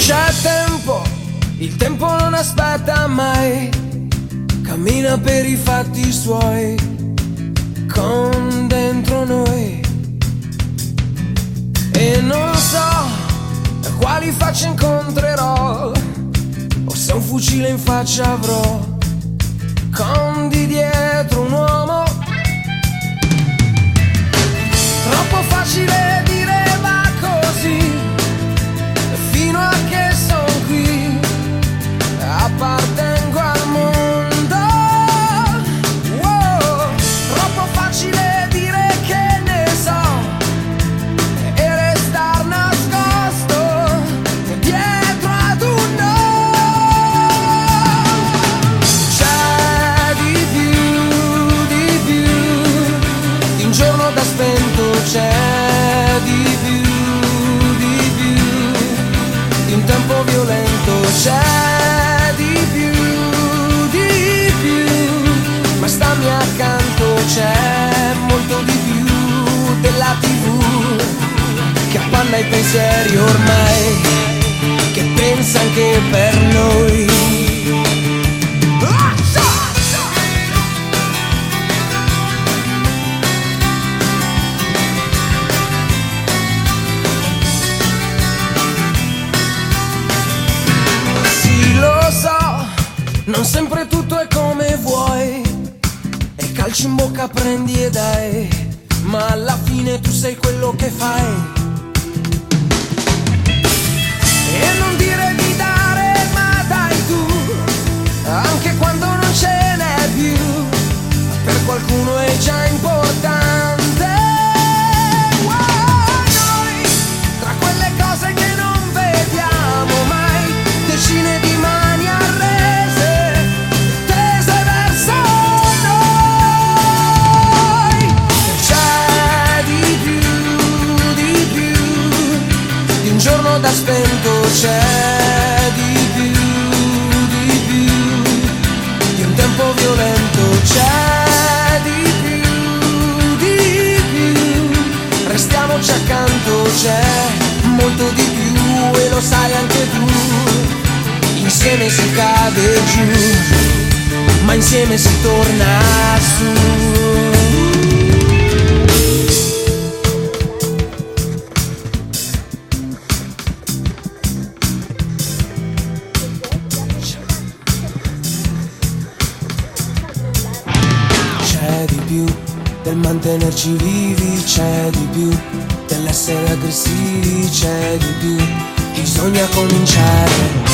C'è tempo, il tempo non aspetta mai, cammina per i fatti suoi, con dentro noi. E non so quali facce incontrerò, o se un fucile in faccia avrò, con di dietro un uomo. Troppo facile dire va così, fino a che son qui, appartengo al mondo. Wow. Troppo facile dire che ne so e restar nascosto dietro ad un no. C'è di più di un giorno da spento, c'è di più di un tempo violento, c'è di più, ma stammi accanto, c'è molto di più della TV che appanna i pensieri ormai, che pensa anche per noi. Non sempre tutto è come vuoi, e calci in bocca prendi e dai, ma alla fine tu sei quello che fai. E non dire di dare, ma dai tu, anche quando non ce n'è più, per qualcuno è già importante. Noi, tra quelle cose che non vediamo mai, decine di mani arrese, giorno da spento, c'è di più di un tempo violento, c'è di più, restiamoci accanto, c'è molto di più e lo sai anche tu. Insieme si cade giù, ma insieme si torna su. Del mantenerci vivi, c'è di più dell'essere aggressivi, c'è di più, bisogna cominciare.